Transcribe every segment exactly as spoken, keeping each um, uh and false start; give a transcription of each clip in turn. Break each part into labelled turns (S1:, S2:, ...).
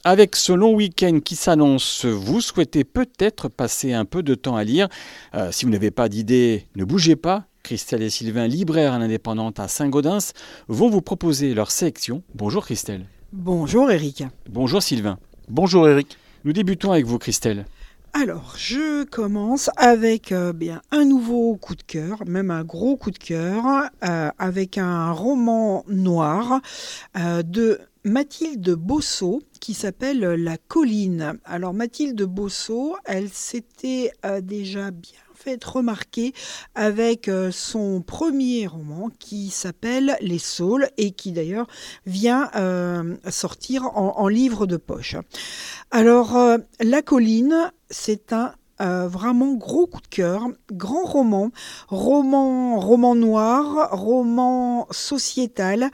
S1: Avec ce long week-end qui s'annonce, vous souhaitez peut-être passer un peu de temps à lire. Euh, si vous n'avez pas d'idée, ne bougez pas. Christelle et Sylvain, libraires à l'indépendante à Saint-Gaudens, vont vous proposer leur sélection. Bonjour Christelle.
S2: Bonjour Eric.
S1: Bonjour Sylvain.
S3: Bonjour Eric.
S1: Nous débutons avec vous Christelle.
S2: Alors, je commence avec euh, bien un nouveau coup de cœur, même un gros coup de cœur, euh, avec un roman noir euh, de Mathilde Bosso qui s'appelle La Colline. Alors Mathilde Bosso, elle s'était euh, déjà bien fait remarquer avec euh, son premier roman qui s'appelle Les Saules et qui d'ailleurs vient euh, sortir en, en livre de poche. Alors euh, La Colline, c'est un Euh, vraiment gros coup de cœur, grand roman, roman, roman noir, roman sociétal,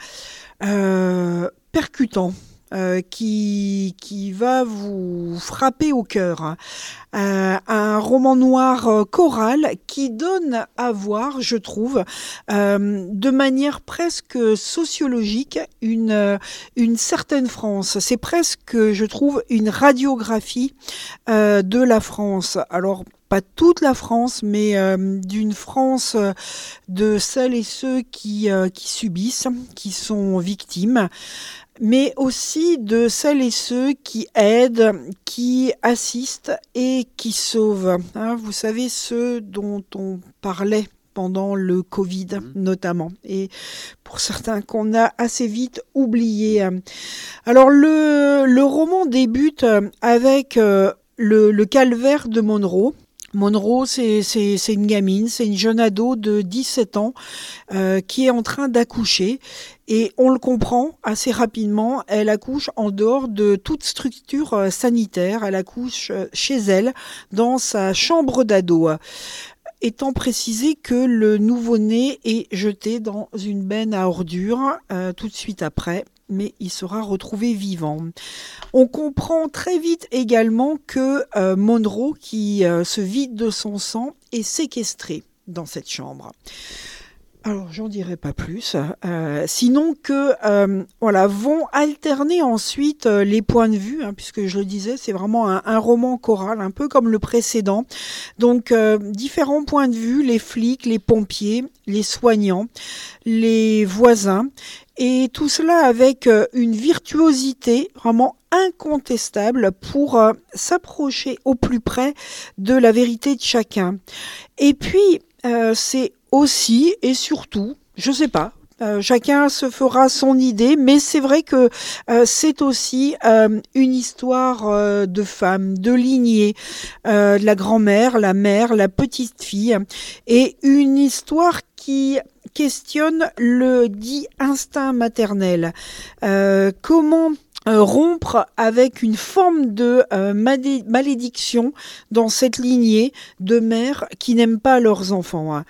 S2: euh, percutant, euh, qui, qui va vous frapper au cœur. Euh, un roman noir euh, choral qui donne à voir, je trouve, euh, de manière presque sociologique, une, euh, une certaine France. C'est presque, je trouve, une radiographie euh, de la France. Alors, pas toute la France, mais euh, d'une France euh, de celles et ceux qui, euh, qui subissent, qui sont victimes, mais aussi de celles et ceux qui aident, qui assistent et qui sauvent. Hein, vous savez, ceux dont on parlait pendant le Covid mmh. notamment, et pour certains qu'on a assez vite oublié. Alors le, le roman débute avec euh, le, le calvaire de Monroe. Monroe, c'est, c'est, c'est une gamine, c'est une jeune ado de dix-sept ans euh, qui est en train d'accoucher. Et on le comprend assez rapidement, elle accouche en dehors de toute structure euh, sanitaire. Elle accouche euh, chez elle, dans sa chambre d'ado. Étant précisé que le nouveau-né est jeté dans une benne à ordures euh, tout de suite après, mais il sera retrouvé vivant. On comprend très vite également que euh, Monroe, qui euh, se vide de son sang, est séquestré dans cette chambre. Alors, j'en dirai pas plus, euh, sinon que euh, voilà, vont alterner ensuite euh, les points de vue, hein, puisque je le disais, c'est vraiment un, un roman choral, un peu comme le précédent. Donc, euh, différents points de vue, les flics, les pompiers, les soignants, les voisins, et tout cela avec euh, une virtuosité vraiment incontestable pour euh, s'approcher au plus près de la vérité de chacun. Et puis, euh, c'est aussi et surtout, je sais pas, euh, chacun se fera son idée, mais c'est vrai que euh, c'est aussi euh, une histoire euh, de femme, de lignée, euh, de la grand-mère, la mère, la petite-fille, et une histoire qui questionne le dit instinct maternel. Euh, comment Euh, rompre avec une forme de euh, malé- malédiction dans cette lignée de mères qui n'aiment pas leurs enfants. Hein.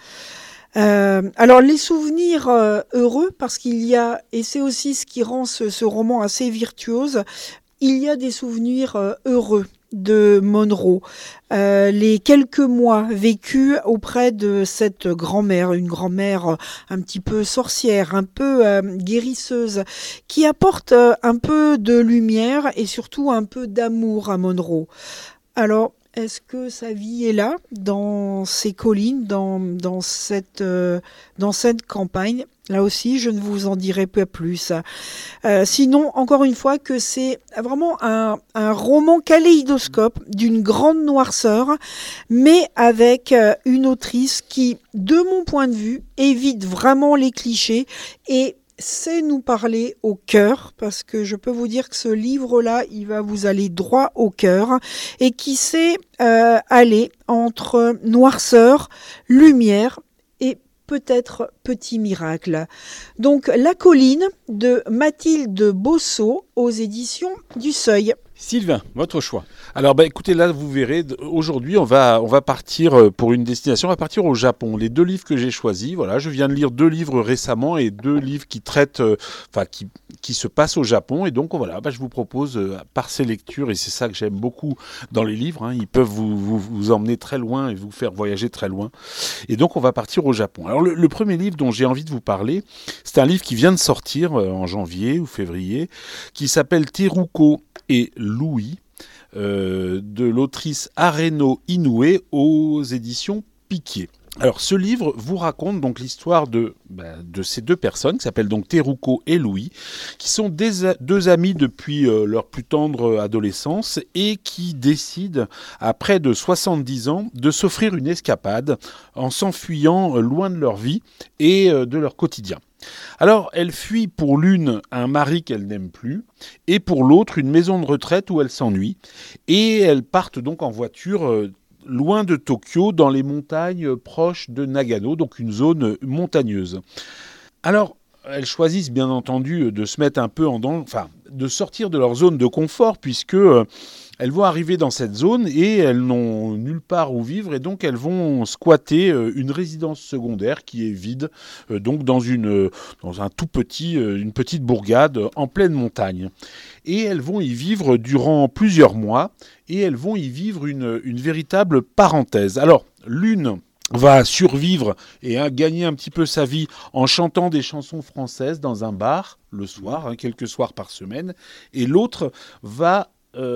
S2: Euh, alors les souvenirs euh, heureux, parce qu'il y a, et c'est aussi ce qui rend ce, ce roman assez virtuose, il y a des souvenirs euh, heureux de Monroe, euh, les quelques mois vécus auprès de cette grand-mère, une grand-mère un petit peu sorcière, un peu euh, guérisseuse, qui apporte euh, un peu de lumière et surtout un peu d'amour à Monroe. Alors, est-ce que sa vie est là, dans ces collines, dans, dans, cette, euh, dans cette campagne ? Là aussi, je ne vous en dirai pas plus. Euh, sinon, encore une fois, que c'est vraiment un, un roman kaléidoscope d'une grande noirceur, mais avec euh, une autrice qui, de mon point de vue, évite vraiment les clichés et sait nous parler au cœur, parce que je peux vous dire que ce livre-là, il va vous aller droit au cœur, et qui sait euh, aller entre noirceur, lumière et peut-être petit miracle. Donc La Colline de Mathilde Bosso aux éditions du Seuil.
S1: Sylvain, votre choix.
S3: Alors bah écoutez, là vous verrez, aujourd'hui on va, on va partir pour une destination, on va partir au Japon. Les deux livres que j'ai choisis, voilà, je viens de lire deux livres récemment et deux livres qui traitent, euh, enfin qui, qui se passent au Japon. Et donc voilà, bah, je vous propose euh, par ces lectures, et c'est ça que j'aime beaucoup dans les livres, hein, ils peuvent vous, vous, vous emmener très loin et vous faire voyager très loin. Et donc on va partir au Japon. Alors le, le premier livre dont j'ai envie de vous parler, c'est un livre qui vient de sortir euh, en janvier ou février, qui s'appelle Teruko et Louis, euh, de l'autrice Areno Inoue aux éditions Piquier. Alors ce livre vous raconte donc l'histoire de, ben, de ces deux personnes qui s'appellent donc Teruko et Louis, qui sont des, deux amis depuis euh, leur plus tendre adolescence et qui décident à près de soixante-dix ans de s'offrir une escapade en s'enfuyant loin de leur vie et euh, de leur quotidien. Alors, elle fuit pour l'une un mari qu'elle n'aime plus et pour l'autre une maison de retraite où elle s'ennuie. Et elles partent donc en voiture euh, loin de Tokyo, dans les montagnes proches de Nagano, donc une zone montagneuse. Alors, elles choisissent bien entendu de se mettre un peu en danger, enfin, de sortir de leur zone de confort, puisque euh, elles vont arriver dans cette zone et elles n'ont nulle part où vivre, et donc elles vont squatter euh, une résidence secondaire qui est vide, euh, donc dans une euh, dans un tout petit, euh, une petite bourgade en pleine montagne. Et elles vont y vivre durant plusieurs mois, et elles vont y vivre une, une véritable parenthèse. Alors, l'une va survivre et hein, gagner un petit peu sa vie en chantant des chansons françaises dans un bar le soir, hein, quelques soirs par semaine, et l'autre va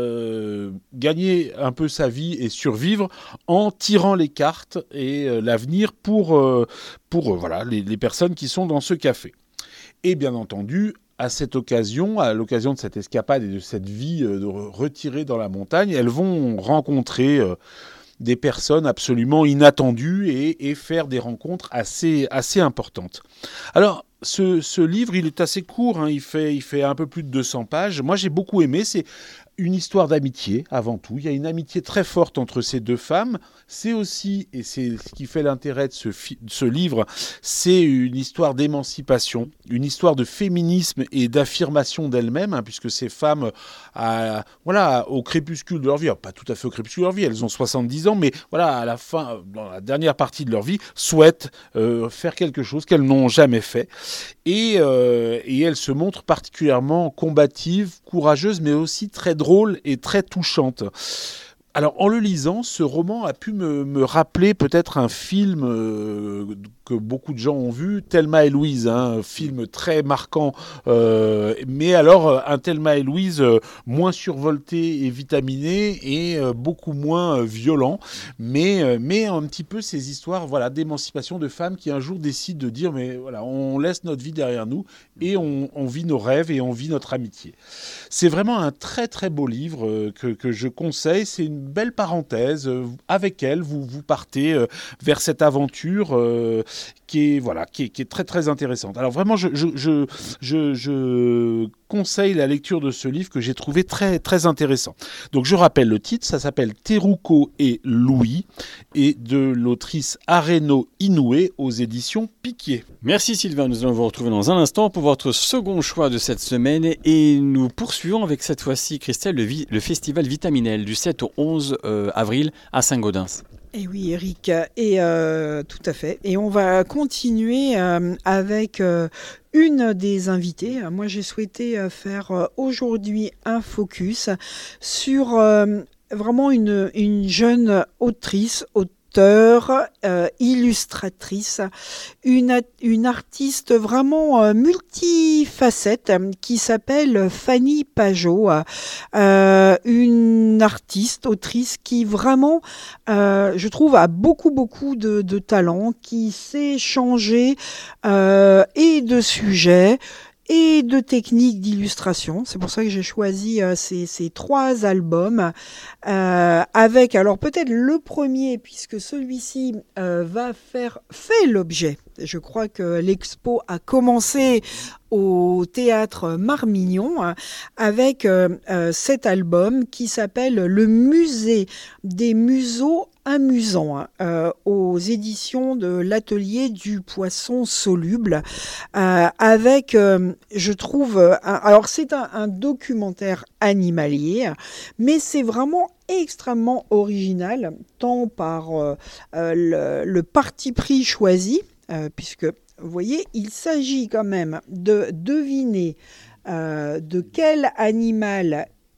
S3: euh, gagner un peu sa vie et survivre en tirant les cartes et euh, l'avenir pour, euh, pour euh, voilà, les, les personnes qui sont dans ce café. Et bien entendu, à cette occasion, à l'occasion de cette escapade et de cette vie euh, de retirée dans la montagne, elles vont rencontrer euh, des personnes absolument inattendues et, et faire des rencontres assez, assez importantes. Alors, ce, ce livre, il est assez court, hein, il fait, il fait un peu plus de deux cents pages. Moi, j'ai beaucoup aimé, c'est une histoire d'amitié avant tout. Il y a une amitié très forte entre ces deux femmes. C'est aussi, et c'est ce qui fait l'intérêt de ce, fi- de ce livre, c'est une histoire d'émancipation, une histoire de féminisme et d'affirmation d'elles-mêmes, hein, puisque ces femmes, à, voilà, au crépuscule de leur vie, alors pas tout à fait au crépuscule de leur vie, elles ont soixante-dix ans, mais voilà, à la fin, dans la dernière partie de leur vie, souhaitent euh, faire quelque chose qu'elles n'ont jamais fait. Et, euh, et elles se montrent particulièrement combatives, courageuses, mais aussi très drôles et très touchantes. Alors, en le lisant, ce roman a pu me, me rappeler peut-être un film euh, que beaucoup de gens ont vu, Thelma et Louise, hein, un film très marquant, euh, mais alors un Thelma et Louise euh, moins survolté et vitaminé et euh, beaucoup moins euh, violent, mais, euh, mais un petit peu ces histoires voilà, d'émancipation de femmes qui un jour décident de dire mais voilà, on laisse notre vie derrière nous et on, on vit nos rêves et on vit notre amitié. C'est vraiment un très très beau livre euh, que, que je conseille, c'est une belle parenthèse. Avec elle, vous, vous partez euh, vers cette aventure euh, qui est, voilà, qui est, qui est très très intéressante. Alors vraiment, je, je, je, je, je conseille la lecture de ce livre que j'ai trouvé très très intéressant. Donc je rappelle le titre, ça s'appelle Teruko et Louis, et de l'autrice Areno Inoue aux éditions Piquier.
S1: Merci Sylvain, nous allons vous retrouver dans un instant pour votre second choix de cette semaine, et nous poursuivons avec cette fois-ci, Christelle, le, vi- le festival Vitaminelle du sept au onze euh, avril à Saint-Gaudens.
S2: Et oui, Eric, et euh, tout à fait. Et on va continuer euh, avec euh, une des invitées. Moi, j'ai souhaité euh, faire euh, aujourd'hui un focus sur euh, vraiment une, une jeune autrice, autrice auteure, euh, illustratrice, une, une artiste vraiment euh, multifacette euh, qui s'appelle Fanny Pageot, euh, une artiste, autrice qui vraiment, euh, je trouve, a beaucoup, beaucoup de, de talent, qui sait changer euh, et de sujets, et de techniques d'illustration. C'est pour ça que j'ai choisi euh, ces, ces trois albums euh, avec, alors peut-être le premier, puisque celui-ci euh, va faire, fait l'objet. Je crois que l'expo a commencé au théâtre Marmignon hein, avec euh, euh, cet album qui s'appelle Le Musée des museaux amusants hein, euh, aux éditions de l'Atelier du Poisson Soluble euh, avec, euh, je trouve, un, alors c'est un, un documentaire animalier, mais c'est vraiment extrêmement original, tant par euh, euh, le, le parti pris choisi, euh, puisque vous voyez, il s'agit quand même de deviner euh, de quel animal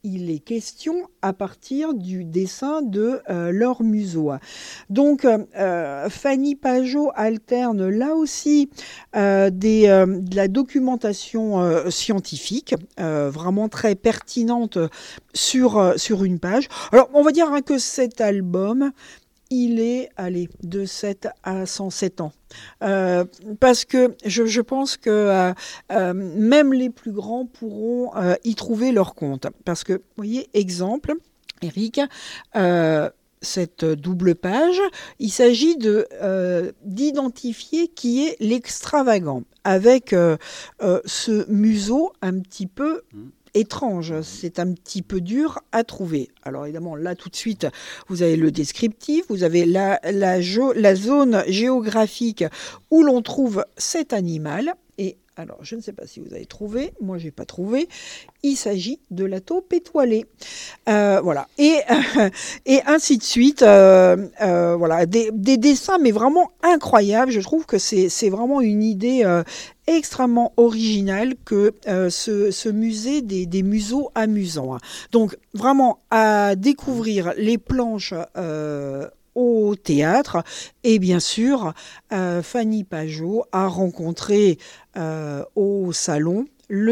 S2: il est question à partir du dessin de euh, Laure Museau. Donc, euh, Fanny Pageot alterne là aussi euh, des, euh, de la documentation euh, scientifique, euh, vraiment très pertinente sur, euh, sur une page. Alors, on va dire hein, que cet album, il est allez, de sept à cent sept ans. Euh, parce que je, je pense que euh, euh, même les plus grands pourront euh, y trouver leur compte. Parce que, vous voyez, exemple, Eric, euh, cette double page, il s'agit de, euh, d'identifier qui est l'extravagant, avec euh, euh, ce museau un petit peu étrange, c'est un petit peu dur à trouver. Alors évidemment, là tout de suite, vous avez le descriptif, vous avez la, la, la zone géographique où l'on trouve cet animal. Et alors, je ne sais pas si vous avez trouvé, moi je n'ai pas trouvé, il s'agit de la taupe étoilée. Euh, voilà, et, euh, et ainsi de suite, euh, euh, voilà, des, des dessins mais vraiment incroyables. Je trouve que c'est, c'est vraiment une idée euh, extrêmement originale que euh, ce, ce musée des, des museaux amusants. Donc vraiment à découvrir les planches euh, au théâtre. Et bien sûr, euh, Fanny Pageot a rencontré euh, au salon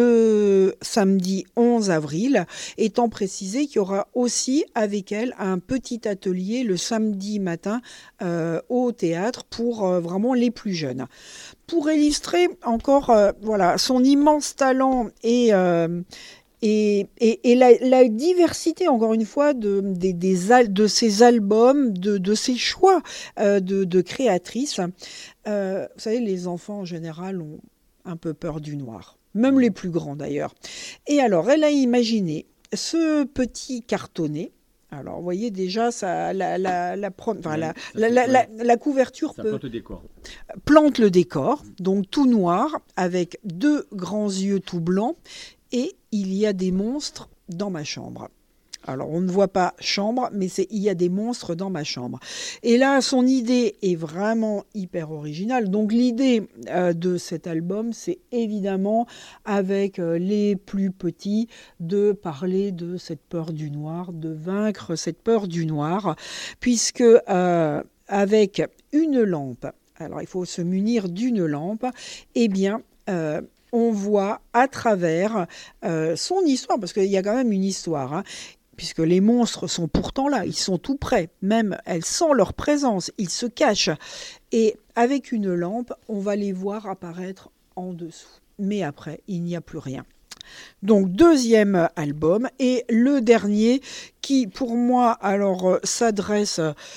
S2: le samedi onze avril, étant précisé qu'il y aura aussi avec elle un petit atelier le samedi matin euh, au théâtre pour euh, vraiment les plus jeunes. Pour illustrer encore euh, voilà, son immense talent et... Euh, Et, et, et la, la diversité, encore une fois, de, des, des al- de ces albums, de, de ces choix euh, de, de créatrices. Euh, vous savez, les enfants, en général, ont un peu peur du noir. Même les plus grands, d'ailleurs. Et alors, elle a imaginé ce petit cartonné. Alors, vous voyez déjà, ça, la, la, la, enfin, la, la, la, la, la couverture
S1: ça
S2: peut,
S1: plante le décor.
S2: plante le décor, donc tout noir, avec deux grands yeux tout blancs. Et il y a des monstres dans ma chambre. Alors, on ne voit pas chambre, mais c'est il y a des monstres dans ma chambre. Et là, son idée est vraiment hyper originale. Donc, l'idée euh, de cet album, c'est évidemment, avec euh, les plus petits, de parler de cette peur du noir, de vaincre cette peur du noir, puisque euh, avec une lampe, alors il faut se munir d'une lampe, eh bien... Euh, on voit à travers euh, son histoire, parce qu'il y a quand même une histoire, hein, puisque les monstres sont pourtant là, ils sont tout près, même elle sent leur présence, ils se cachent. Et avec une lampe, on va les voir apparaître en dessous. Mais après, il n'y a plus rien. Donc, deuxième album, et le dernier qui, pour moi, alors euh, s'adresse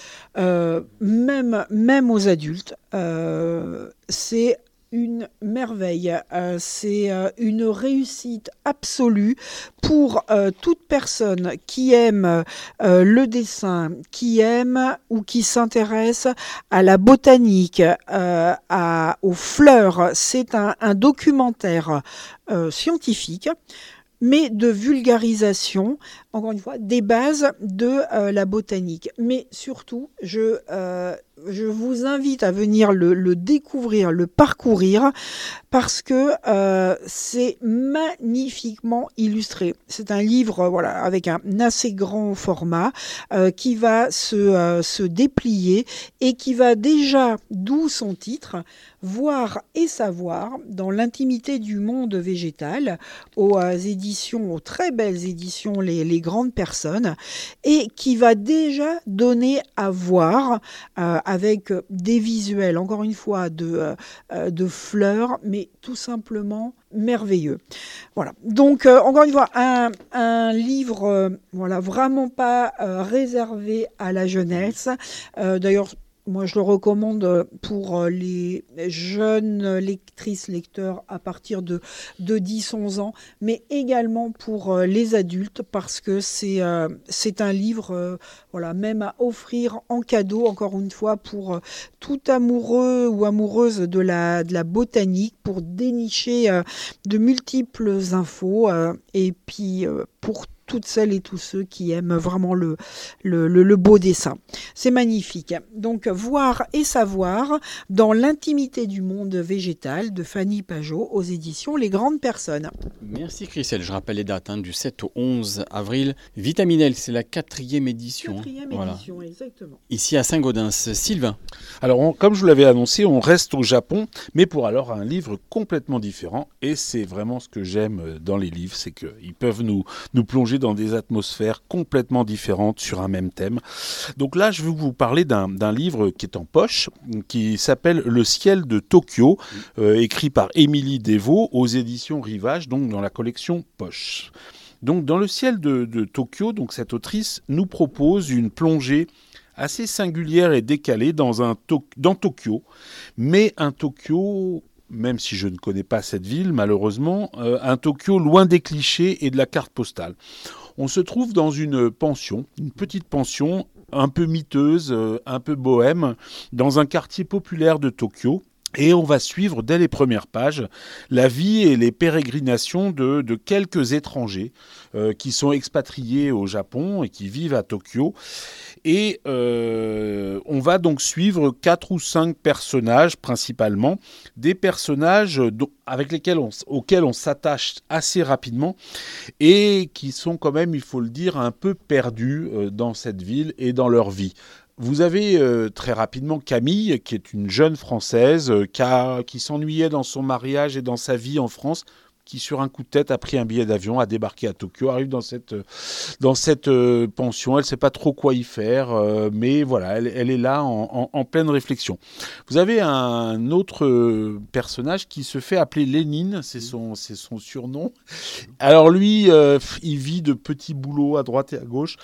S2: euh, même, même aux adultes, euh, c'est une merveille, euh, c'est euh, une réussite absolue pour euh, toute personne qui aime euh, le dessin, qui aime ou qui s'intéresse à la botanique, euh, à, aux fleurs. C'est un, un documentaire euh, scientifique, mais de vulgarisation, encore une fois, des bases de euh, la botanique. Mais surtout, je, euh, je vous invite à venir le, le découvrir, le parcourir, parce que euh, c'est magnifiquement illustré. C'est un livre euh, voilà, avec un assez grand format euh, qui va se, euh, se déplier et qui va déjà, d'où son titre, voir et savoir dans l'intimité du monde végétal, aux euh, éditions, aux très belles éditions, les, les grandes personnes, et qui va déjà donner à voir euh, avec des visuels, encore une fois, de, euh, de fleurs, mais tout simplement merveilleux. Voilà. Donc, euh, encore une fois, un, un livre euh, voilà, vraiment pas euh, réservé à la jeunesse. Euh, d'ailleurs, moi, je le recommande pour les jeunes lectrices, lecteurs à partir de, de dix à onze ans, mais également pour les adultes, parce que c'est, euh, c'est un livre euh, voilà, même à offrir en cadeau, encore une fois, pour tout amoureux ou amoureuse de la, de la botanique, pour dénicher euh, de multiples infos, euh, et puis euh, pour toutes celles et tous ceux qui aiment vraiment le, le, le, le beau dessin. C'est magnifique. Donc, Voir et savoir dans l'intimité du monde végétal de Fanny Pageot aux éditions Les Grandes Personnes.
S1: Merci Christelle. Je rappelle les dates hein, du sept au onze avril. Vitaminelle, c'est la quatrième édition.
S2: Quatrième
S1: voilà.
S2: édition, exactement.
S1: Ici à Saint-Gaudens. Sylvain.
S3: Alors, on, comme je vous l'avais annoncé, on reste au Japon, mais pour alors un livre complètement différent. Et c'est vraiment ce que j'aime dans les livres, c'est qu'ils peuvent nous, nous plonger dans des atmosphères complètement différentes sur un même thème. Donc là, je vais vous parler d'un, d'un livre qui est en poche, qui s'appelle Le ciel de Tokyo, euh, écrit par Émilie Desvaux aux éditions Rivage, donc dans la collection Poche. Donc dans Le ciel de, de Tokyo, donc cette autrice nous propose une plongée assez singulière et décalée dans, un to- dans Tokyo, mais un Tokyo, même si je ne connais pas cette ville malheureusement, euh, un Tokyo loin des clichés et de la carte postale. On se trouve dans une pension, une petite pension un peu miteuse, euh, un peu bohème, dans un quartier populaire de Tokyo. Et on va suivre dès les premières pages la vie et les pérégrinations de, de quelques étrangers euh, qui sont expatriés au Japon et qui vivent à Tokyo. Et euh, on va donc suivre quatre ou cinq personnages principalement, des personnages dont, avec lesquels on, auxquels on s'attache assez rapidement et qui sont quand même, il faut le dire, un peu perdus euh, dans cette ville et dans leur vie. Vous avez euh, très rapidement Camille, qui est une jeune Française euh, qui, a, qui s'ennuyait dans son mariage et dans sa vie en France, qui sur un coup de tête a pris un billet d'avion, a débarqué à Tokyo, arrive dans cette, euh, dans cette euh, pension. Elle ne sait pas trop quoi y faire, euh, mais voilà, elle, elle est là en, en, en pleine réflexion. Vous avez un autre euh, personnage qui se fait appeler Lénine, c'est son, c'est son surnom. Alors lui, euh, il vit de petits boulots à droite et à gauche.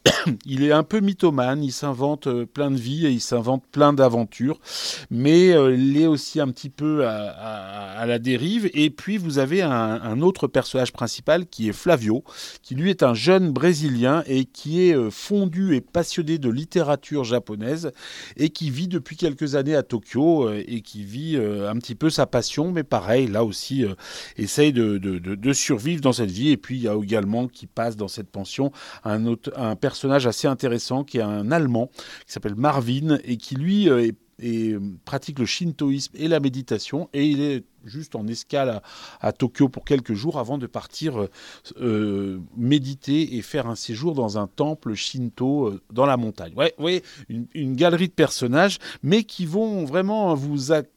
S3: Il est un peu mythomane, il s'invente plein de vies et il s'invente plein d'aventures, mais euh, il est aussi un petit peu à, à, à la dérive. Et puis vous avez un, un autre personnage principal qui est Flavio, qui lui est un jeune Brésilien et qui est euh, fondu et passionné de littérature japonaise et qui vit depuis quelques années à Tokyo euh, et qui vit euh, un petit peu sa passion, mais pareil, là aussi, euh, essaye de, de, de, de survivre dans cette vie. Et puis il y a également qui passe dans cette pension un, autre, un personnage personnage assez intéressant qui est un Allemand qui s'appelle Marvin et qui lui euh, est, est, pratique le shintoïsme et la méditation et il est juste en escale à, à Tokyo pour quelques jours avant de partir euh, méditer et faire un séjour dans un temple shinto euh, dans la montagne. Ouais, ouais, une, une galerie de personnages mais qui vont vraiment vous accrocher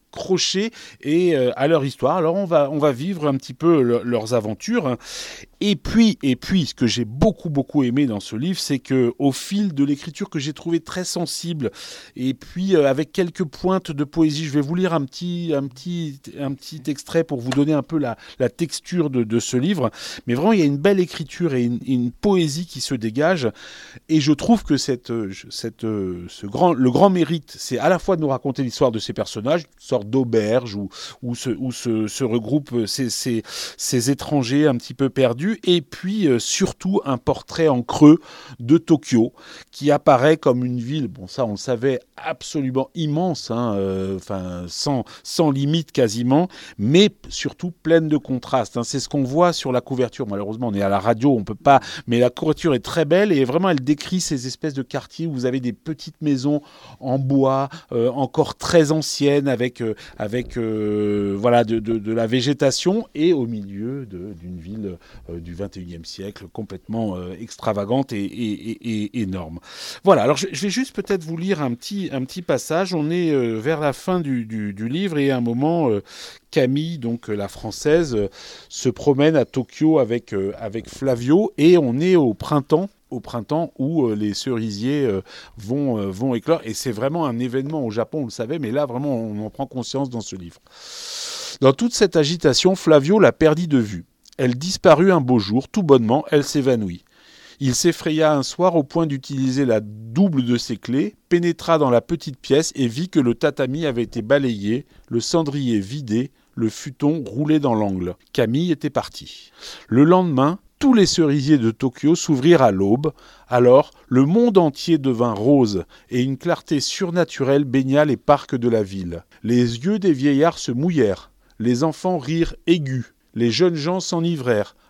S3: et euh, à leur histoire. Alors on va on va vivre un petit peu le, leurs aventures. Et puis et puis ce que j'ai beaucoup beaucoup aimé dans ce livre, c'est que au fil de l'écriture que j'ai trouvé très sensible et puis euh, avec quelques pointes de poésie, je vais vous lire un petit un petit un petit extrait pour vous donner un peu la la texture de de ce livre. Mais vraiment il y a une belle écriture et une, une poésie qui se dégage. Et je trouve que cette cette ce grand le grand mérite, c'est à la fois de nous raconter l'histoire de ces personnages, une sorte d'auberge où où se où se, se regroupent ces, ces ces étrangers un petit peu perdus, et puis euh, surtout un portrait en creux de Tokyo qui apparaît comme une ville, bon ça on le savait, absolument immense, hein, euh, enfin sans sans limite quasiment, mais surtout pleine de contrastes. Hein. C'est ce qu'on voit sur la couverture. Malheureusement on est à la radio, on peut pas, mais la couverture est très belle et vraiment elle décrit ces espèces de quartiers où vous avez des petites maisons en bois, euh, encore très anciennes avec euh, avec euh, voilà de, de de la végétation et au milieu de, d'une ville euh, du vingt et unième siècle complètement euh, extravagante et, et, et, et énorme. Voilà, alors je, je vais juste peut-être vous lire un petit, un petit passage. On est euh, vers la fin du, du, du livre et à un moment, euh, Camille, donc euh, la française, euh, se promène à Tokyo avec, euh, avec Flavio et on est au printemps. au printemps où euh, les cerisiers euh, vont, euh, vont éclore. Et c'est vraiment un événement au Japon, on le savait, mais là, vraiment, on en prend conscience dans ce livre. Dans toute cette agitation, Flavio la perdit de vue. Elle disparut un beau jour, tout bonnement, elle s'évanouit. Il s'effraya un soir au point d'utiliser la double de ses clés, pénétra dans la petite pièce et vit que le tatami avait été balayé, le cendrier vidé, le futon roulé dans l'angle. Camille était partie. Le lendemain, tous les cerisiers de Tokyo s'ouvrirent à l'aube. Alors, le monde entier devint rose et une clarté surnaturelle baigna les parcs de la ville. Les yeux des vieillards se mouillèrent, les enfants rirent aigus, les jeunes gens s'enivrèrent,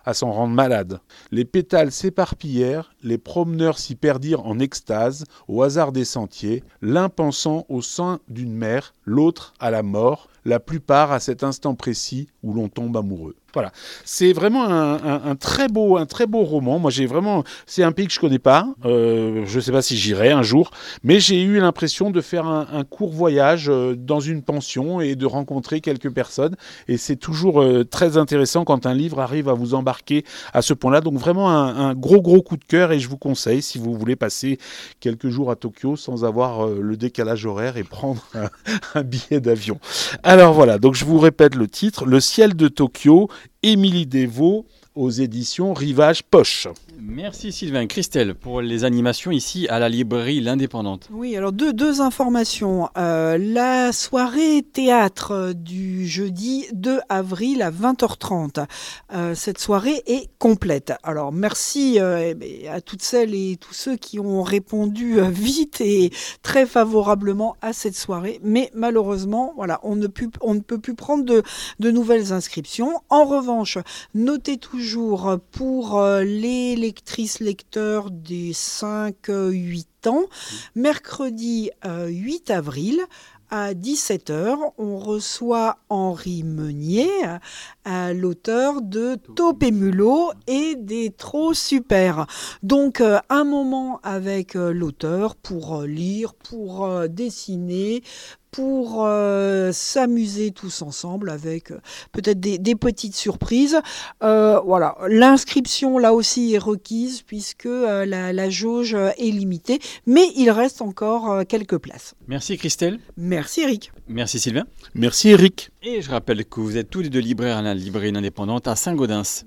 S3: à s'en rendre malade. Les pétales s'éparpillèrent, les promeneurs s'y perdirent en extase, au hasard des sentiers, l'un pensant au sein d'une mère, l'autre à la mort, la plupart à cet instant précis où l'on tombe amoureux. Voilà, c'est vraiment un, un, un très beau, un très beau roman. Moi, j'ai vraiment, c'est un pays que je connais pas. Euh, je ne sais pas si j'irai un jour, mais j'ai eu l'impression de faire un, un court voyage dans une pension et de rencontrer quelques personnes. Et c'est toujours euh, très intéressant quand un livre arrive à vous embarquer à ce point-là. Donc vraiment un, un gros gros coup de cœur. Et je vous conseille, si vous voulez passer quelques jours à Tokyo sans avoir euh, le décalage horaire et prendre un, un billet d'avion. Alors voilà. Donc je vous répète le titre, Le ciel de Tokyo. Émilie Desvaux aux éditions Rivage Poche.
S1: Merci Sylvain. Christelle, pour les animations ici à la librairie L'Indépendante.
S2: Oui, alors deux, deux informations. Euh, la soirée théâtre du jeudi deux avril à vingt heures trente. Euh, cette soirée est complète. Alors merci euh, à toutes celles et tous ceux qui ont répondu vite et très favorablement à cette soirée. Mais malheureusement, voilà, on ne, pu, on ne peut plus prendre de, de nouvelles inscriptions. En revanche, notez toujours pour les lectrices lecteurs des cinq huit ans, mercredi huit avril, à dix-sept heures, on reçoit Henri Meunier, euh, l'auteur de Taupes et Mulots et des Trop Super. Donc euh, un moment avec euh, l'auteur pour euh, lire, pour euh, dessiner, pour euh, s'amuser tous ensemble avec euh, peut-être des, des petites surprises. Euh, voilà, l'inscription là aussi est requise puisque euh, la, la jauge est limitée, mais il reste encore euh, quelques places.
S1: Merci Christelle.
S2: Merci Eric.
S1: Merci Sylvain.
S3: Merci Eric.
S1: Et je rappelle que vous êtes tous les deux libraires à la librairie indépendante à Saint-Gaudens.